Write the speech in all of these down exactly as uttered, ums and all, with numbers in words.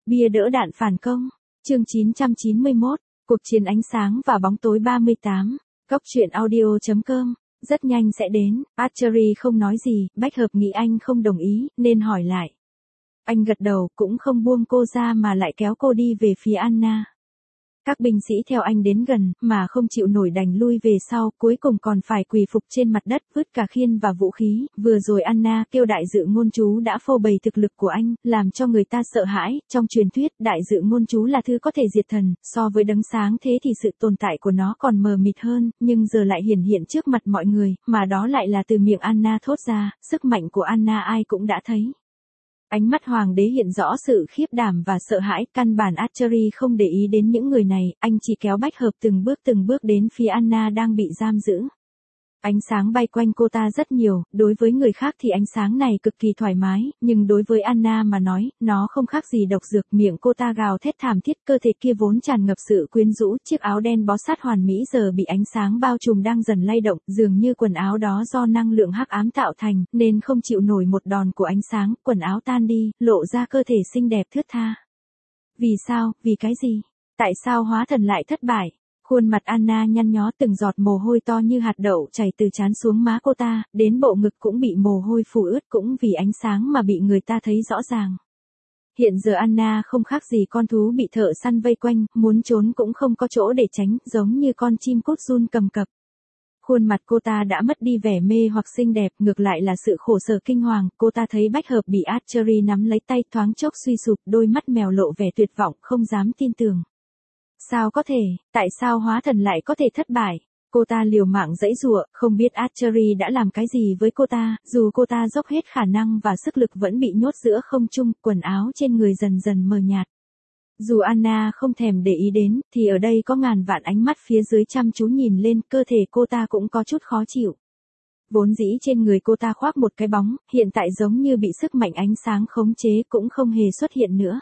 Bia đỡ đạn phản công. Chương chín trăm chín mươi mốt. Cuộc chiến ánh sáng và bóng tối ba mươi tám. Góc truyện audio chấm com. Rất nhanh sẽ đến. Archery không nói gì, Bách Hợp nghĩ anh không đồng ý, nên hỏi lại. Anh gật đầu, cũng không buông cô ra mà lại kéo cô đi về phía Anna. Các binh sĩ theo anh đến gần, mà không chịu nổi đành lui về sau, cuối cùng còn phải quỳ phục trên mặt đất, vứt cả khiên và vũ khí. Vừa rồi Anna kêu đại dự ngôn chú đã phô bày thực lực của anh, làm cho người ta sợ hãi. Trong truyền thuyết, đại dự ngôn chú là thứ có thể diệt thần, so với đấng sáng thế thì sự tồn tại của nó còn mờ mịt hơn, nhưng giờ lại hiển hiện trước mặt mọi người, mà đó lại là từ miệng Anna thốt ra. Sức mạnh của Anna ai cũng đã thấy. Ánh mắt hoàng đế hiện rõ sự khiếp đảm và sợ hãi, căn bản Archery không để ý đến những người này, anh chỉ kéo Bách Hợp từng bước từng bước đến phía Anna đang bị giam giữ. Ánh sáng bay quanh cô ta rất nhiều, đối với người khác thì ánh sáng này cực kỳ thoải mái, nhưng đối với Anna mà nói, nó không khác gì độc dược. Miệng cô ta gào thét thảm thiết, cơ thể kia vốn tràn ngập sự quyến rũ, chiếc áo đen bó sát hoàn mỹ giờ bị ánh sáng bao trùm đang dần lay động, dường như quần áo đó do năng lượng hắc ám tạo thành, nên không chịu nổi một đòn của ánh sáng, quần áo tan đi, lộ ra cơ thể xinh đẹp thướt tha. Vì sao, vì cái gì? Tại sao hóa thần lại thất bại? Khuôn mặt Anna nhăn nhó, từng giọt mồ hôi to như hạt đậu chảy từ trán xuống má cô ta, đến bộ ngực cũng bị mồ hôi phủ ướt, cũng vì ánh sáng mà bị người ta thấy rõ ràng. Hiện giờ Anna không khác gì con thú bị thợ săn vây quanh, muốn trốn cũng không có chỗ để tránh, giống như con chim cút run cầm cập. Khuôn mặt cô ta đã mất đi vẻ mê hoặc xinh đẹp, ngược lại là sự khổ sở kinh hoàng. Cô ta thấy Bách Hợp bị Archery nắm lấy tay, thoáng chốc suy sụp, đôi mắt mèo lộ vẻ tuyệt vọng, không dám tin tưởng. Sao có thể, tại sao hóa thần lại có thể thất bại? Cô ta liều mạng giãy giụa, không biết Archery đã làm cái gì với cô ta, dù cô ta dốc hết khả năng và sức lực vẫn bị nhốt giữa không trung, quần áo trên người dần dần mờ nhạt. Dù Anna không thèm để ý đến, thì ở đây có ngàn vạn ánh mắt phía dưới chăm chú nhìn lên, cơ thể cô ta cũng có chút khó chịu. Vốn dĩ trên người cô ta khoác một cái bóng, hiện tại giống như bị sức mạnh ánh sáng khống chế, cũng không hề xuất hiện nữa.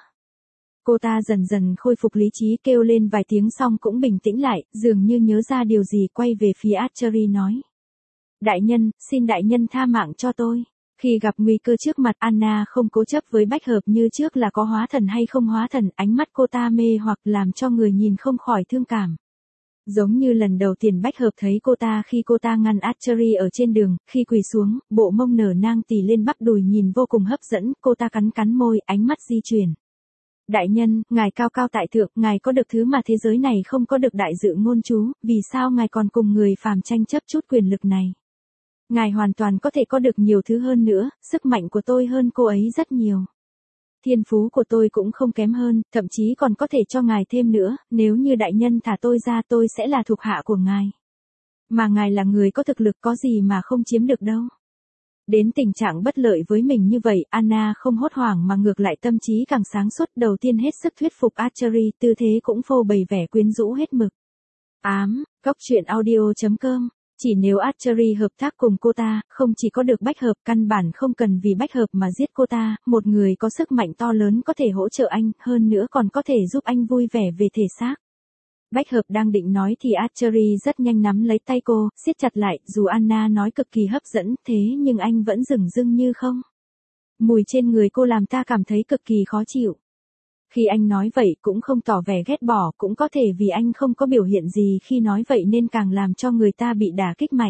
Cô ta dần dần khôi phục lý trí, kêu lên vài tiếng xong cũng bình tĩnh lại, dường như nhớ ra điều gì, quay về phía Archery nói. Đại nhân, xin đại nhân tha mạng cho tôi. Khi gặp nguy cơ trước mặt, Anna không cố chấp với Bách Hợp như trước là có hóa thần hay không hóa thần, ánh mắt cô ta mê hoặc làm cho người nhìn không khỏi thương cảm. Giống như lần đầu tiên Bách Hợp thấy cô ta khi cô ta ngăn Archery ở trên đường, khi quỳ xuống, bộ mông nở nang tì lên bắp đùi nhìn vô cùng hấp dẫn, cô ta cắn cắn môi, ánh mắt di chuyển. Đại nhân, ngài cao cao tại thượng, ngài có được thứ mà thế giới này không có được, đại dự ngôn chú, vì sao ngài còn cùng người phàm tranh chấp chút quyền lực này? Ngài hoàn toàn có thể có được nhiều thứ hơn nữa, sức mạnh của tôi hơn cô ấy rất nhiều. Thiên phú của tôi cũng không kém hơn, thậm chí còn có thể cho ngài thêm nữa, nếu như đại nhân thả tôi ra tôi sẽ là thuộc hạ của ngài. Mà ngài là người có thực lực, có gì mà không chiếm được đâu. Đến tình trạng bất lợi với mình như vậy, Anna không hốt hoảng mà ngược lại tâm trí càng sáng suốt, đầu tiên hết sức thuyết phục Archery, tư thế cũng phô bày vẻ quyến rũ hết mực. Ám, góc truyện audio chấm com. Chỉ nếu Archery hợp tác cùng cô ta, không chỉ có được Bách Hợp, căn bản không cần vì Bách Hợp mà giết cô ta, một người có sức mạnh to lớn có thể hỗ trợ anh, hơn nữa còn có thể giúp anh vui vẻ về thể xác. Bách Hợp đang định nói thì Archery rất nhanh nắm lấy tay cô, siết chặt lại, dù Anna nói cực kỳ hấp dẫn, thế nhưng anh vẫn dửng dưng như không. Mùi trên người cô làm ta cảm thấy cực kỳ khó chịu. Khi anh nói vậy cũng không tỏ vẻ ghét bỏ, cũng có thể vì anh không có biểu hiện gì khi nói vậy nên càng làm cho người ta bị đả kích mạnh.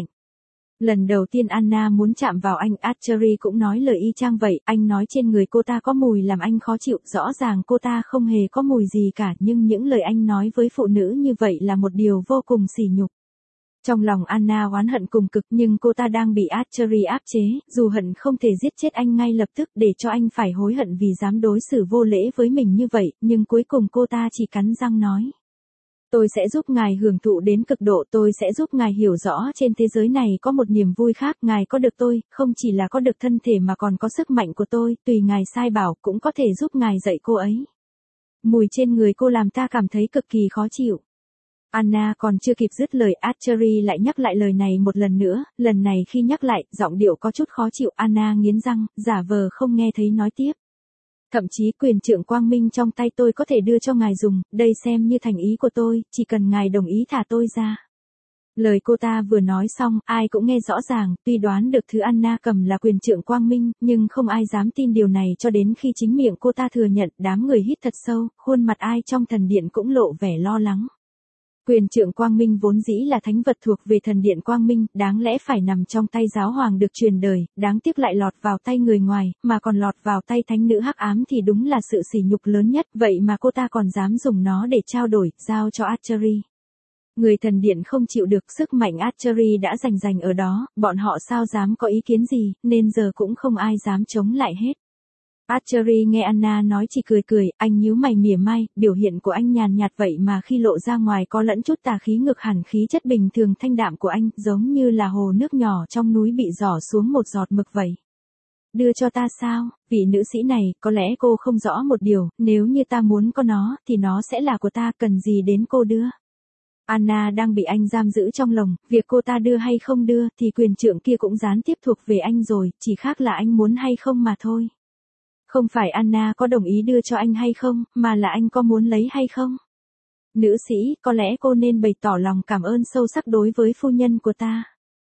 Lần đầu tiên Anna muốn chạm vào anh, Archery cũng nói lời y chang vậy, anh nói trên người cô ta có mùi làm anh khó chịu, rõ ràng cô ta không hề có mùi gì cả, nhưng những lời anh nói với phụ nữ như vậy là một điều vô cùng sỉ nhục. Trong lòng Anna oán hận cùng cực, nhưng cô ta đang bị Archery áp chế, dù hận không thể giết chết anh ngay lập tức để cho anh phải hối hận vì dám đối xử vô lễ với mình như vậy, nhưng cuối cùng cô ta chỉ cắn răng nói. Tôi sẽ giúp ngài hưởng thụ đến cực độ, tôi sẽ giúp ngài hiểu rõ trên thế giới này có một niềm vui khác, ngài có được tôi, không chỉ là có được thân thể mà còn có sức mạnh của tôi, tùy ngài sai bảo cũng có thể giúp ngài dạy cô ấy. Mùi trên người cô làm ta cảm thấy cực kỳ khó chịu. Anna còn chưa kịp dứt lời, Archery lại nhắc lại lời này một lần nữa, lần này khi nhắc lại, giọng điệu có chút khó chịu, Anna nghiến răng, giả vờ không nghe thấy nói tiếp. Thậm chí quyền trượng quang minh trong tay tôi có thể đưa cho ngài dùng, đây xem như thành ý của tôi, chỉ cần ngài đồng ý thả tôi ra. Lời cô ta vừa nói xong, ai cũng nghe rõ ràng, tuy đoán được thứ Anna cầm là quyền trượng quang minh, nhưng không ai dám tin điều này cho đến khi chính miệng cô ta thừa nhận. Đám người hít thật sâu, khuôn mặt ai trong thần điện cũng lộ vẻ lo lắng. Quyền trượng quang minh vốn dĩ là thánh vật thuộc về thần điện quang minh, đáng lẽ phải nằm trong tay giáo hoàng được truyền đời, đáng tiếc lại lọt vào tay người ngoài, mà còn lọt vào tay thánh nữ hắc ám thì đúng là sự sỉ nhục lớn nhất, vậy mà cô ta còn dám dùng nó để trao đổi, giao cho Archery. Người thần điện không chịu được sức mạnh Archery đã giành giành ở đó, bọn họ sao dám có ý kiến gì, nên giờ cũng không ai dám chống lại hết. Archery nghe Anna nói chỉ cười cười, anh nhíu mày mỉa mai, biểu hiện của anh nhàn nhạt vậy mà khi lộ ra ngoài có lẫn chút tà khí ngược hẳn khí chất bình thường thanh đạm của anh, giống như là hồ nước nhỏ trong núi bị giỏ xuống một giọt mực vậy. Đưa cho ta sao? Vị nữ sĩ này, có lẽ cô không rõ một điều, nếu như ta muốn có nó, thì nó sẽ là của ta, cần gì đến cô đưa. Anna đang bị anh giam giữ trong lồng, việc cô ta đưa hay không đưa, thì quyền trượng kia cũng gián tiếp thuộc về anh rồi, chỉ khác là anh muốn hay không mà thôi. Không phải Anna có đồng ý đưa cho anh hay không, mà là anh có muốn lấy hay không. Nữ sĩ, có lẽ cô nên bày tỏ lòng cảm ơn sâu sắc đối với phu nhân của ta.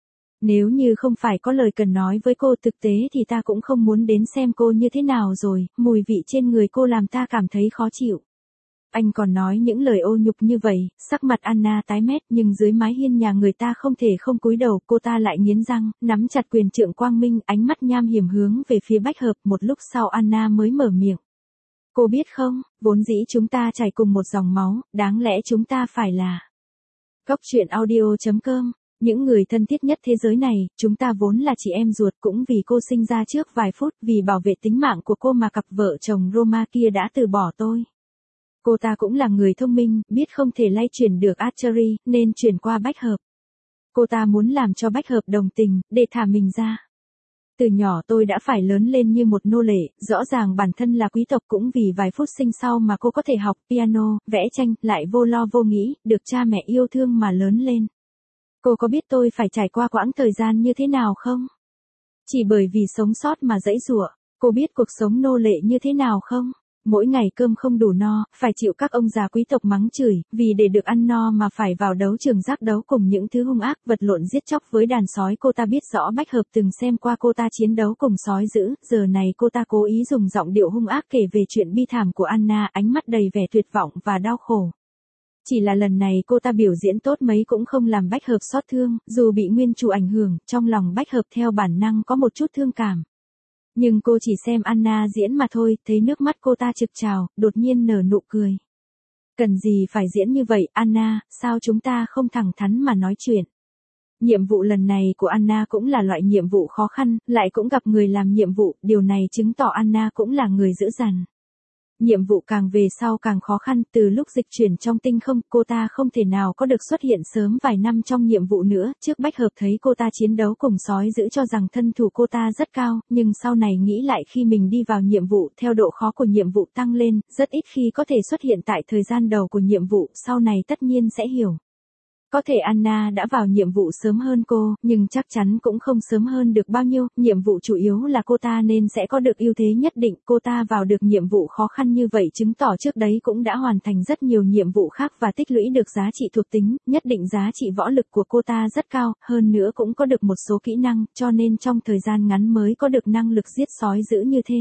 Nếu như không phải có lời cần nói với cô thực tế thì ta cũng không muốn đến xem cô như thế nào rồi, mùi vị trên người cô làm ta cảm thấy khó chịu. Anh còn nói những lời ô nhục như vậy, sắc mặt Anna tái mét nhưng dưới mái hiên nhà người ta không thể không cúi đầu, cô ta lại nghiến răng, nắm chặt quyền trượng quang minh, ánh mắt nham hiểm hướng về phía Bách Hợp, một lúc sau Anna mới mở miệng. Cô biết không, vốn dĩ chúng ta chảy cùng một dòng máu, đáng lẽ chúng ta phải là. Góc truyện audio chấm com, những người thân thiết nhất thế giới này, chúng ta vốn là chị em ruột, cũng vì cô sinh ra trước vài phút, vì bảo vệ tính mạng của cô mà cặp vợ chồng Roma kia đã từ bỏ tôi. Cô ta cũng là người thông minh, biết không thể lay chuyển được Archery, nên chuyển qua Bách Hợp. Cô ta muốn làm cho Bách Hợp đồng tình, để thả mình ra. Từ nhỏ tôi đã phải lớn lên như một nô lệ, rõ ràng bản thân là quý tộc, cũng vì vài phút sinh sau mà cô có thể học piano, vẽ tranh, lại vô lo vô nghĩ, được cha mẹ yêu thương mà lớn lên. Cô có biết tôi phải trải qua quãng thời gian như thế nào không? Chỉ bởi vì sống sót mà giãy giụa. Cô biết cuộc sống nô lệ như thế nào không? Mỗi ngày cơm không đủ no, phải chịu các ông già quý tộc mắng chửi, vì để được ăn no mà phải vào đấu trường giác đấu cùng những thứ hung ác, vật lộn giết chóc với đàn sói. Cô ta biết rõ Bách Hợp từng xem qua cô ta chiến đấu cùng sói dữ, giờ này cô ta cố ý dùng giọng điệu hung ác kể về chuyện bi thảm của Anna, ánh mắt đầy vẻ tuyệt vọng và đau khổ. Chỉ là lần này cô ta biểu diễn tốt mấy cũng không làm Bách Hợp xót thương, dù bị nguyên chủ ảnh hưởng, trong lòng Bách Hợp theo bản năng có một chút thương cảm. Nhưng cô chỉ xem Anna diễn mà thôi, thấy nước mắt cô ta trực trào, đột nhiên nở nụ cười. Cần gì phải diễn như vậy, Anna, sao chúng ta không thẳng thắn mà nói chuyện. Nhiệm vụ lần này của Anna cũng là loại nhiệm vụ khó khăn, lại cũng gặp người làm nhiệm vụ, điều này chứng tỏ Anna cũng là người dữ dằn. Nhiệm vụ càng về sau càng khó khăn, từ lúc dịch chuyển trong tinh không, cô ta không thể nào có được xuất hiện sớm vài năm trong nhiệm vụ nữa. Trước Bách Hợp thấy cô ta chiến đấu cùng sói dữ cho rằng thân thủ cô ta rất cao, nhưng sau này nghĩ lại khi mình đi vào nhiệm vụ, theo độ khó của nhiệm vụ tăng lên, rất ít khi có thể xuất hiện tại thời gian đầu của nhiệm vụ, sau này tất nhiên sẽ hiểu. Có thể Anna đã vào nhiệm vụ sớm hơn cô, nhưng chắc chắn cũng không sớm hơn được bao nhiêu, nhiệm vụ chủ yếu là cô ta nên sẽ có được ưu thế nhất định, cô ta vào được nhiệm vụ khó khăn như vậy chứng tỏ trước đấy cũng đã hoàn thành rất nhiều nhiệm vụ khác và tích lũy được giá trị thuộc tính, nhất định giá trị võ lực của cô ta rất cao, hơn nữa cũng có được một số kỹ năng, cho nên trong thời gian ngắn mới có được năng lực giết sói dữ như thế.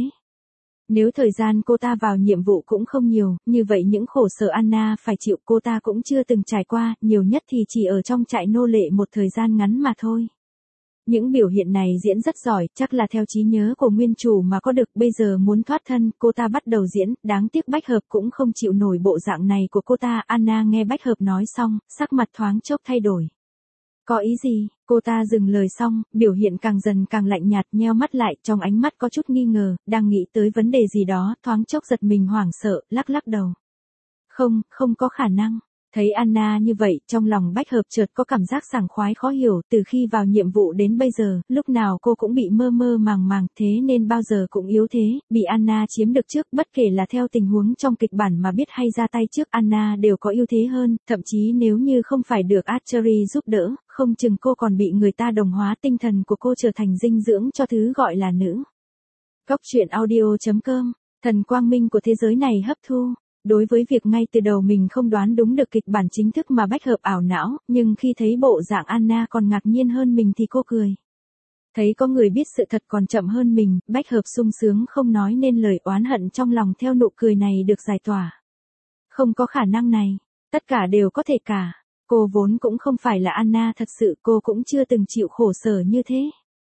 Nếu thời gian cô ta vào nhiệm vụ cũng không nhiều, như vậy những khổ sở Anna phải chịu cô ta cũng chưa từng trải qua, nhiều nhất thì chỉ ở trong trại nô lệ một thời gian ngắn mà thôi. Những biểu hiện này diễn rất giỏi, chắc là theo trí nhớ của nguyên chủ mà có được, bây giờ muốn thoát thân, cô ta bắt đầu diễn, đáng tiếc Bách Hợp cũng không chịu nổi bộ dạng này của cô ta. Anna nghe Bách Hợp nói xong, sắc mặt thoáng chốc thay đổi. Có ý gì? Cô ta dừng lời xong, biểu hiện càng dần càng lạnh nhạt, nheo mắt lại, trong ánh mắt có chút nghi ngờ, đang nghĩ tới vấn đề gì đó, thoáng chốc giật mình hoảng sợ, lắc lắc đầu. Không, không có khả năng. Thấy Anna như vậy, trong lòng Bách Hợp chợt có cảm giác sảng khoái khó hiểu, từ khi vào nhiệm vụ đến bây giờ, lúc nào cô cũng bị mơ mơ màng màng, thế nên bao giờ cũng yếu thế, bị Anna chiếm được trước, bất kể là theo tình huống trong kịch bản mà biết hay ra tay trước, Anna đều có ưu thế hơn, thậm chí nếu như không phải được Archery giúp đỡ, không chừng cô còn bị người ta đồng hóa tinh thần của cô trở thành dinh dưỡng cho thứ gọi là nữ. Góc truyện audio chấm com, thần quang minh của thế giới này hấp thu. Đối với việc ngay từ đầu mình không đoán đúng được kịch bản chính thức mà Bách Hợp ảo não, nhưng khi thấy bộ dạng Anna còn ngạc nhiên hơn mình thì cô cười. Thấy có người biết sự thật còn chậm hơn mình, Bách Hợp sung sướng không nói nên lời, oán hận trong lòng theo nụ cười này được giải tỏa. Không có khả năng này, tất cả đều có thể cả. Cô vốn cũng không phải là Anna thật sự, cô cũng chưa từng chịu khổ sở như thế.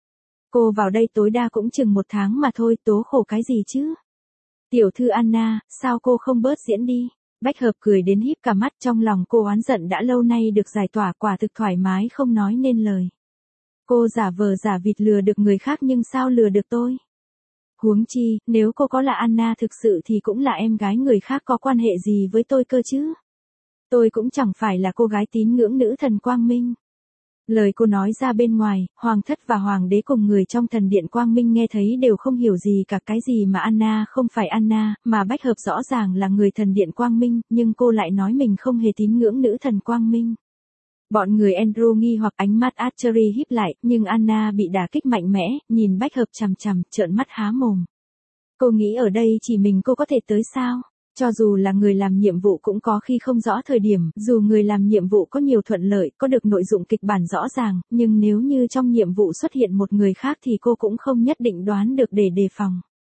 Cô vào đây tối đa cũng chừng một tháng mà thôi, tố khổ cái gì chứ? Tiểu thư Anna, sao cô không bớt diễn đi? Bách Hợp cười đến híp cả mắt, trong lòng cô oán giận đã lâu nay được giải tỏa, quả thực thoải mái không nói nên lời. Cô giả vờ giả vịt lừa được người khác nhưng sao lừa được tôi? Huống chi, nếu cô có là Anna thực sự thì cũng là em gái người khác, có quan hệ gì với tôi cơ chứ? Tôi cũng chẳng phải là cô gái tín ngưỡng nữ thần Quang Minh. Lời cô nói ra bên ngoài, Hoàng thất và Hoàng đế cùng người trong thần điện Quang Minh nghe thấy đều không hiểu gì cả, cái gì mà Anna không phải Anna, mà Bách Hợp rõ ràng là người thần điện Quang Minh, nhưng cô lại nói mình không hề tín ngưỡng nữ thần Quang Minh. Bọn người Andrew nghi hoặc, ánh mắt Archery híp lại, nhưng Anna bị đả kích mạnh mẽ, nhìn Bách Hợp chằm chằm, trợn mắt há mồm. Cô nghĩ ở đây chỉ mình cô có thể tới sao? Cho dù là người làm nhiệm vụ cũng có khi không rõ thời điểm, dù người làm nhiệm vụ có nhiều thuận lợi, có được nội dung kịch bản rõ ràng, nhưng nếu như trong nhiệm vụ xuất hiện một người khác thì cô cũng không nhất định đoán được để đề phòng.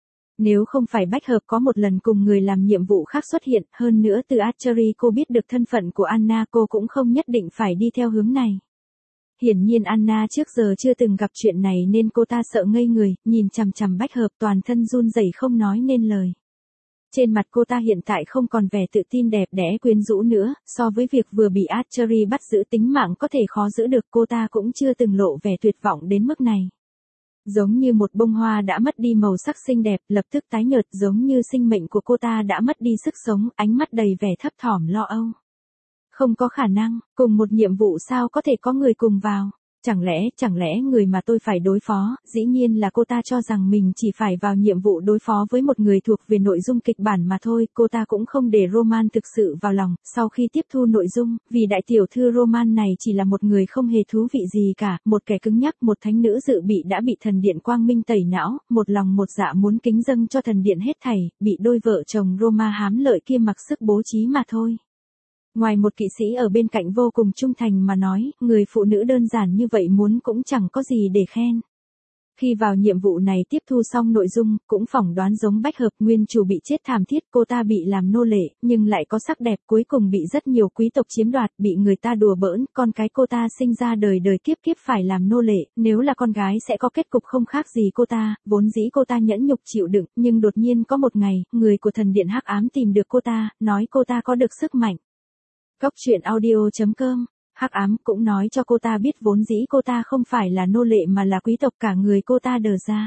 Nếu không phải Bách Hợp có một lần cùng người làm nhiệm vụ khác xuất hiện, hơn nữa từ Archery cô biết được thân phận của Anna, cô cũng không nhất định phải đi theo hướng này. Hiển nhiên Anna trước giờ chưa từng gặp chuyện này nên cô ta sợ ngây người, nhìn chằm chằm Bách Hợp, toàn thân run rẩy không nói nên lời. Trên mặt cô ta hiện tại không còn vẻ tự tin đẹp đẽ quyến rũ nữa, so với việc vừa bị Archery bắt giữ tính mạng có thể khó giữ được, cô ta cũng chưa từng lộ vẻ tuyệt vọng đến mức này. Giống như một bông hoa đã mất đi màu sắc xinh đẹp, lập tức tái nhợt, giống như sinh mệnh của cô ta đã mất đi sức sống, ánh mắt đầy vẻ thấp thỏm lo âu. Không có khả năng, cùng một nhiệm vụ sao có thể có người cùng vào? Chẳng lẽ, chẳng lẽ người mà tôi phải đối phó, dĩ nhiên là cô ta cho rằng mình chỉ phải vào nhiệm vụ đối phó với một người thuộc về nội dung kịch bản mà thôi, cô ta cũng không để Roman thực sự vào lòng, sau khi tiếp thu nội dung, vì đại tiểu thư Roman này chỉ là một người không hề thú vị gì cả, một kẻ cứng nhắc, một thánh nữ dự bị đã bị thần điện Quang Minh tẩy não, một lòng một dạ muốn kính dâng cho thần điện hết thảy, bị đôi vợ chồng Roma hám lợi kia mặc sức bố trí mà thôi. Ngoài một kỵ sĩ ở bên cạnh vô cùng trung thành mà nói, người phụ nữ đơn giản như vậy muốn cũng chẳng có gì để khen. Khi vào nhiệm vụ này tiếp thu xong nội dung, cũng phỏng đoán giống Bách Hợp, nguyên chủ bị chết thảm thiết, cô ta bị làm nô lệ, nhưng lại có sắc đẹp, cuối cùng bị rất nhiều quý tộc chiếm đoạt, bị người ta đùa bỡn, con cái cô ta sinh ra đời đời kiếp kiếp phải làm nô lệ, nếu là con gái sẽ có kết cục không khác gì cô ta, vốn dĩ cô ta nhẫn nhục chịu đựng, nhưng đột nhiên có một ngày, người của thần điện hắc ám tìm được cô ta, nói cô ta có được sức mạnh. Góc truyện audio chấm com, hắc ám cũng nói cho cô ta biết vốn dĩ cô ta không phải là nô lệ mà là quý tộc, cả người cô ta đờ ra.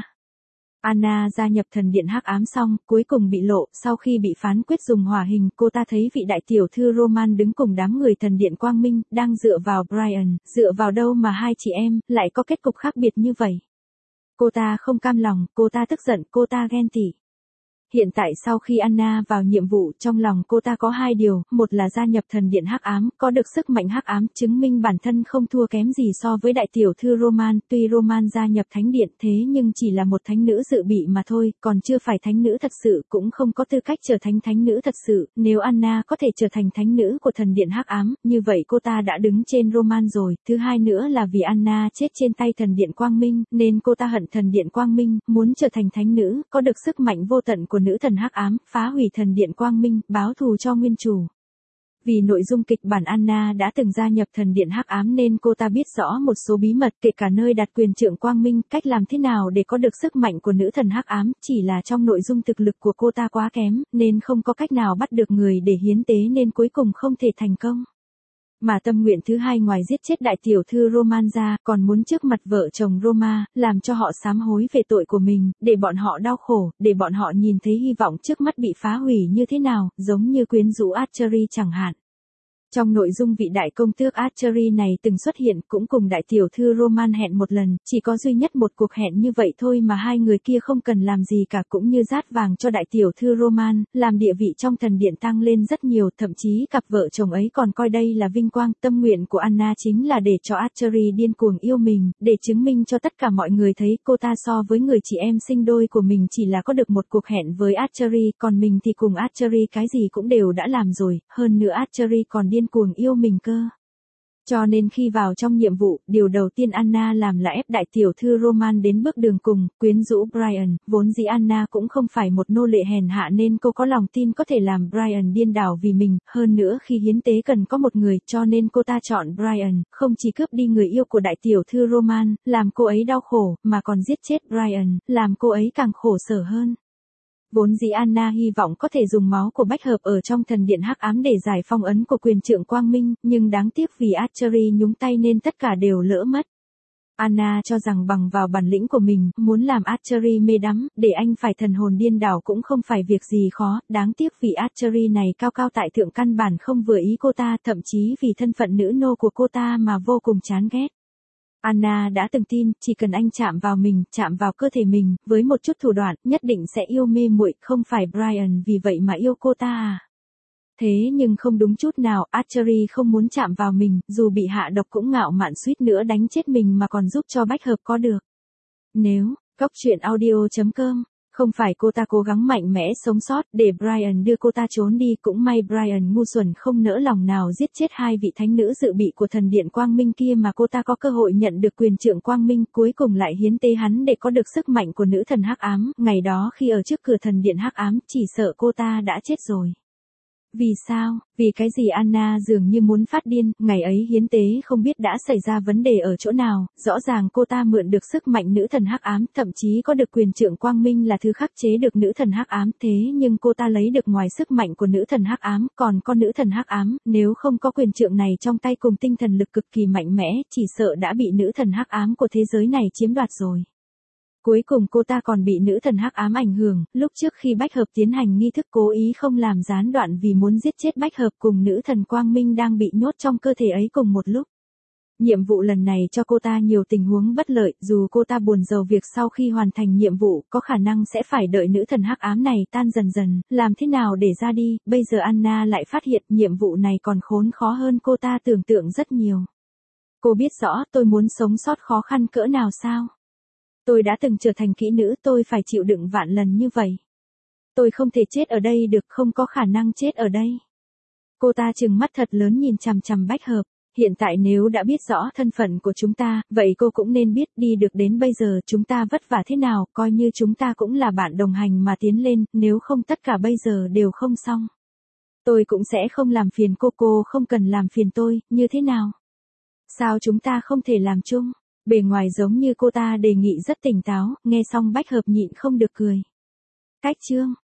Anna gia nhập thần điện hắc ám xong, cuối cùng bị lộ, sau khi bị phán quyết dùng hỏa hình, cô ta thấy vị đại tiểu thư Roman đứng cùng đám người thần điện Quang Minh, đang dựa vào Brian, dựa vào đâu mà hai chị em lại có kết cục khác biệt như vậy. Cô ta không cam lòng, cô ta tức giận, cô ta ghen tị. Hiện tại sau khi Anna vào nhiệm vụ, trong lòng cô ta có hai điều, một là gia nhập thần điện hắc ám, có được sức mạnh hắc ám, chứng minh bản thân không thua kém gì so với đại tiểu thư Roman, tuy Roman gia nhập thánh điện thế nhưng chỉ là một thánh nữ dự bị mà thôi, còn chưa phải thánh nữ thật sự, cũng không có tư cách trở thành thánh nữ thật sự, nếu Anna có thể trở thành thánh nữ của thần điện hắc ám, như vậy cô ta đã đứng trên Roman rồi, thứ hai nữa là vì Anna chết trên tay thần điện Quang Minh, nên cô ta hận thần điện Quang Minh, muốn trở thành thánh nữ, có được sức mạnh vô tận của nữ thần hắc ám, phá hủy thần điện Quang Minh, báo thù cho nguyên chủ. Vì nội dung kịch bản Anna đã từng gia nhập thần điện hắc ám nên cô ta biết rõ một số bí mật, kể cả nơi đặt quyền trượng Quang Minh, cách làm thế nào để có được sức mạnh của nữ thần hắc ám, chỉ là trong nội dung thực lực của cô ta quá kém, nên không có cách nào bắt được người để hiến tế nên cuối cùng không thể thành công. Mà tâm nguyện thứ hai ngoài giết chết đại tiểu thư Roman ra, còn muốn trước mặt vợ chồng Roma, làm cho họ sám hối về tội của mình, để bọn họ đau khổ, để bọn họ nhìn thấy hy vọng trước mắt bị phá hủy như thế nào, giống như quyến rũ Archery chẳng hạn. Trong nội dung vị đại công tước Archery này từng xuất hiện cũng cùng đại tiểu thư Roman hẹn một lần, chỉ có duy nhất một cuộc hẹn như vậy thôi mà hai người kia không cần làm gì cả cũng như dát vàng cho đại tiểu thư Roman, làm địa vị trong thần điện tăng lên rất nhiều, thậm chí cặp vợ chồng ấy còn coi đây là vinh quang. Tâm nguyện của Anna chính là để cho Archery điên cuồng yêu mình, để chứng minh cho tất cả mọi người thấy cô ta so với người chị em sinh đôi của mình chỉ là có được một cuộc hẹn với Archery, còn mình thì cùng Archery cái gì cũng đều đã làm rồi, hơn nữa Archery còn điên cuồng yêu mình cơ. Cho nên khi vào trong nhiệm vụ, điều đầu tiên Anna làm là ép đại tiểu thư Roman đến bước đường cùng, quyến rũ Brian, vốn dĩ Anna cũng không phải một nô lệ hèn hạ nên cô có lòng tin có thể làm Brian điên đảo vì mình, hơn nữa khi hiến tế cần có một người, cho nên cô ta chọn Brian, không chỉ cướp đi người yêu của đại tiểu thư Roman, làm cô ấy đau khổ, mà còn giết chết Brian, làm cô ấy càng khổ sở hơn. Vốn dĩ Anna hy vọng có thể dùng máu của bách hợp ở trong thần điện hắc ám để giải phong ấn của quyền trượng quang minh, nhưng đáng tiếc vì Archery nhúng tay nên tất cả đều lỡ mất. Anna cho rằng bằng vào bản lĩnh của mình, muốn làm Archery mê đắm, để anh phải thần hồn điên đảo cũng không phải việc gì khó, đáng tiếc vì Archery này cao cao tại thượng căn bản không vừa ý cô ta, thậm chí vì thân phận nữ nô của cô ta mà vô cùng chán ghét. Anna đã từng tin, chỉ cần anh chạm vào mình, chạm vào cơ thể mình, với một chút thủ đoạn, nhất định sẽ yêu mê muội, không phải Brian vì vậy mà yêu cô ta à. Thế nhưng không đúng chút nào, Archery không muốn chạm vào mình, dù bị hạ độc cũng ngạo mạn suýt nữa đánh chết mình mà còn giúp cho bách hợp có được. Nếu, góc truyện audio chấm com, không phải cô ta cố gắng mạnh mẽ sống sót để Brian đưa cô ta trốn đi, cũng may Brian ngu xuẩn không nỡ lòng nào giết chết hai vị thánh nữ dự bị của thần điện quang minh kia mà cô ta có cơ hội nhận được quyền trượng quang minh, cuối cùng lại hiến tế hắn để có được sức mạnh của nữ thần hắc ám, ngày đó khi ở trước cửa thần điện hắc ám, chỉ sợ cô ta đã chết rồi. Vì sao? Vì cái gì Anna dường như muốn phát điên, ngày ấy hiến tế không biết đã xảy ra vấn đề ở chỗ nào, rõ ràng cô ta mượn được sức mạnh nữ thần hắc ám, thậm chí có được quyền trượng quang minh là thứ khắc chế được nữ thần hắc ám, thế nhưng cô ta lấy được ngoài sức mạnh của nữ thần hắc ám, còn có nữ thần hắc ám, nếu không có quyền trượng này trong tay cùng tinh thần lực cực kỳ mạnh mẽ, chỉ sợ đã bị nữ thần hắc ám của thế giới này chiếm đoạt rồi. Cuối cùng cô ta còn bị nữ thần hắc ám ảnh hưởng, lúc trước khi bách hợp tiến hành nghi thức cố ý không làm gián đoạn vì muốn giết chết bách hợp cùng nữ thần quang minh đang bị nhốt trong cơ thể ấy cùng một lúc. Nhiệm vụ lần này cho cô ta nhiều tình huống bất lợi, dù cô ta buồn rầu việc sau khi hoàn thành nhiệm vụ, có khả năng sẽ phải đợi nữ thần hắc ám này tan dần dần, làm thế nào để ra đi, bây giờ Anna lại phát hiện nhiệm vụ này còn khốn khó hơn cô ta tưởng tượng rất nhiều. Cô biết rõ tôi muốn sống sót khó khăn cỡ nào sao? Tôi đã từng trở thành kỹ nữ, tôi phải chịu đựng vạn lần như vậy. Tôi không thể chết ở đây được, không có khả năng chết ở đây. Cô ta trừng mắt thật lớn nhìn chằm chằm bách hợp. Hiện tại nếu đã biết rõ thân phận của chúng ta, vậy cô cũng nên biết đi được đến bây giờ chúng ta vất vả thế nào, coi như chúng ta cũng là bạn đồng hành mà tiến lên, nếu không tất cả bây giờ đều không xong. Tôi cũng sẽ không làm phiền cô, cô không cần làm phiền tôi, như thế nào? Sao chúng ta không thể làm chung? Bề ngoài giống như cô ta đề nghị rất tỉnh táo, nghe xong bách hợp nhịn không được cười. Cách chương